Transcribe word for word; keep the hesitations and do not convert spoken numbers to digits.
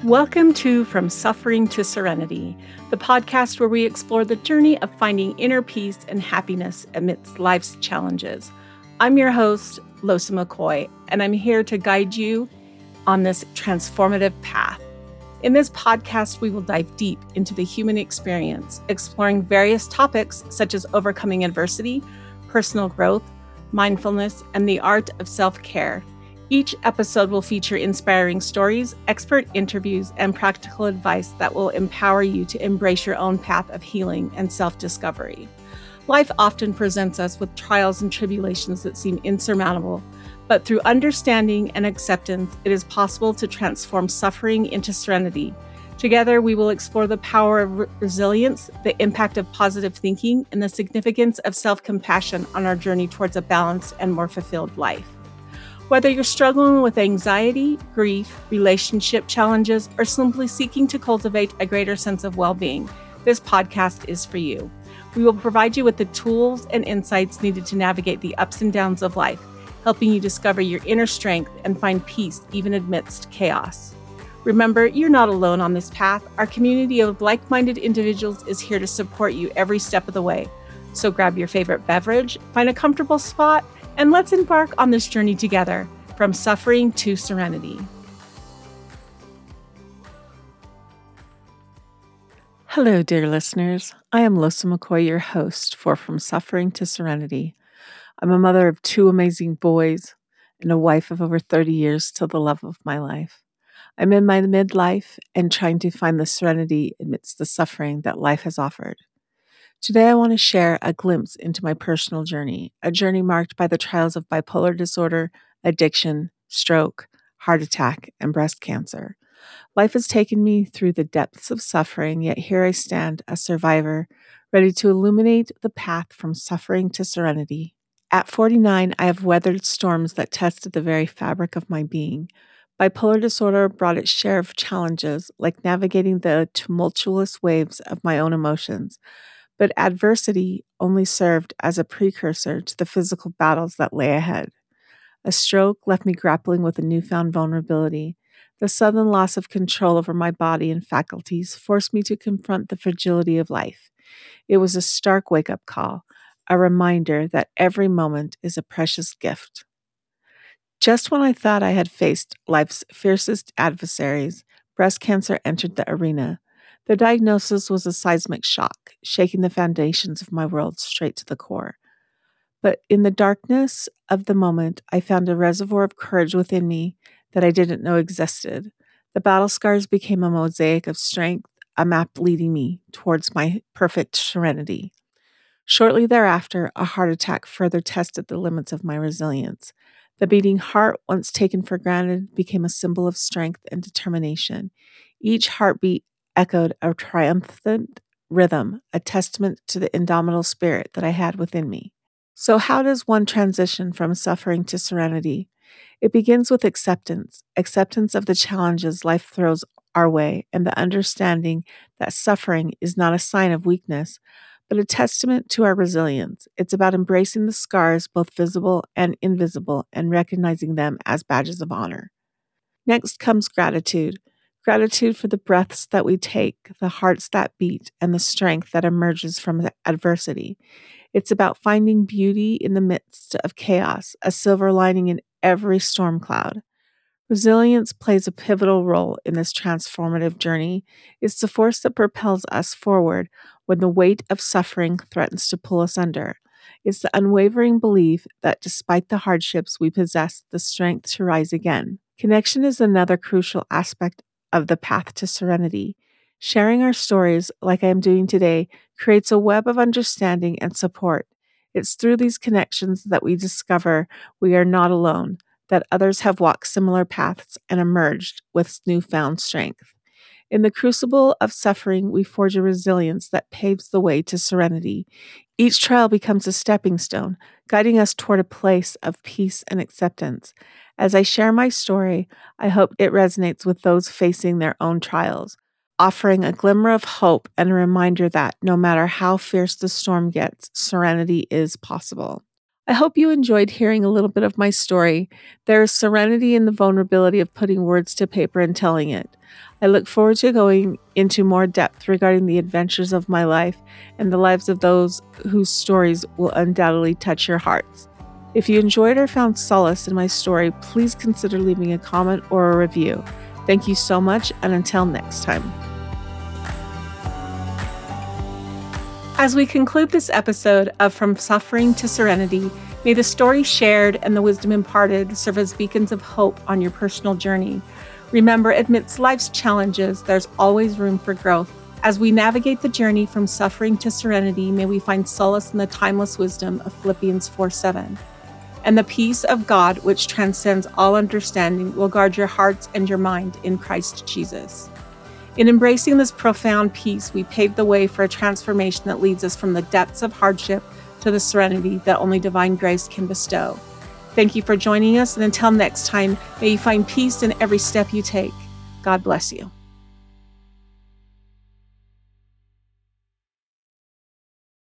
Welcome to From Suffering to Serenity, the podcast where we explore the journey of finding inner peace and happiness amidst life's challenges. I'm your host, Losa McCoy, and I'm here to guide you on this transformative path. In this podcast, we will dive deep into the human experience, exploring various topics such as overcoming adversity, personal growth, mindfulness, and the art of self-care. Each episode will feature inspiring stories, expert interviews, and practical advice that will empower you to embrace your own path of healing and self-discovery. Life often presents us with trials and tribulations that seem insurmountable, but through understanding and acceptance, it is possible to transform suffering into serenity. Together, we will explore the power of re- resilience, the impact of positive thinking, and the significance of self-compassion on our journey towards a balanced and more fulfilled life. Whether you're struggling with anxiety, grief, relationship challenges, or simply seeking to cultivate a greater sense of well-being, this podcast is for you. We will provide you with the tools and insights needed to navigate the ups and downs of life, helping you discover your inner strength and find peace even amidst chaos. Remember, you're not alone on this path. Our community of like-minded individuals is here to support you every step of the way. So grab your favorite beverage, find a comfortable spot, and let's embark on this journey together, from suffering to serenity. Hello, dear listeners. I am Losa McCoy, your host for From Suffering to Serenity. I'm a mother of two amazing boys and a wife of over thirty years to the love of my life. I'm in my midlife and trying to find the serenity amidst the suffering that life has offered. Today, I want to share a glimpse into my personal journey, a journey marked by the trials of bipolar disorder, addiction, stroke, heart attack, and breast cancer. Life has taken me through the depths of suffering, yet here I stand, a survivor, ready to illuminate the path from suffering to serenity. At forty-nine, I have weathered storms that tested the very fabric of my being. Bipolar disorder brought its share of challenges, like navigating the tumultuous waves of my own emotions. But adversity only served as a precursor to the physical battles that lay ahead. A stroke left me grappling with a newfound vulnerability. The sudden loss of control over my body and faculties forced me to confront the fragility of life. It was a stark wake-up call, a reminder that every moment is a precious gift. Just when I thought I had faced life's fiercest adversaries, breast cancer entered the arena. The diagnosis was a seismic shock, shaking the foundations of my world straight to the core. But in the darkness of the moment, I found a reservoir of courage within me that I didn't know existed. The battle scars became a mosaic of strength, a map leading me towards my perfect serenity. Shortly thereafter, a heart attack further tested the limits of my resilience. The beating heart, once taken for granted, became a symbol of strength and determination. Each heartbeat echoed a triumphant rhythm, a testament to the indomitable spirit that I had within me. So how does one transition from suffering to serenity? It begins with acceptance, acceptance of the challenges life throws our way, and the understanding that suffering is not a sign of weakness, but a testament to our resilience. It's about embracing the scars, both visible and invisible, and recognizing them as badges of honor. Next comes gratitude. Gratitude for the breaths that we take, the hearts that beat, and the strength that emerges from adversity. It's about finding beauty in the midst of chaos, a silver lining in every storm cloud. Resilience plays a pivotal role in this transformative journey. It's the force that propels us forward when the weight of suffering threatens to pull us under. It's the unwavering belief that despite the hardships, we possess the strength to rise again. Connection is another crucial aspect of the path to serenity. Sharing our stories, like I am doing today, creates a web of understanding and support. It's through these connections that we discover we are not alone, that others have walked similar paths and emerged with newfound strength. In the crucible of suffering, we forge a resilience that paves the way to serenity. Each trial becomes a stepping stone, guiding us toward a place of peace and acceptance. As I share my story, I hope it resonates with those facing their own trials, offering a glimmer of hope and a reminder that no matter how fierce the storm gets, serenity is possible. I hope you enjoyed hearing a little bit of my story. There is serenity in the vulnerability of putting words to paper and telling it. I look forward to going into more depth regarding the adventures of my life and the lives of those whose stories will undoubtedly touch your hearts. If you enjoyed or found solace in my story, please consider leaving a comment or a review. Thank you so much, and until next time. As we conclude this episode of From Suffering to Serenity, may the story shared and the wisdom imparted serve as beacons of hope on your personal journey. Remember, amidst life's challenges, there's always room for growth. As we navigate the journey from suffering to serenity, may we find solace in the timeless wisdom of Philippians four seven. And the peace of God, which transcends all understanding, will guard your hearts and your mind in Christ Jesus. In embracing this profound peace, we pave the way for a transformation that leads us from the depths of hardship to the serenity that only divine grace can bestow. Thank you for joining us, and until next time, may you find peace in every step you take. God bless you.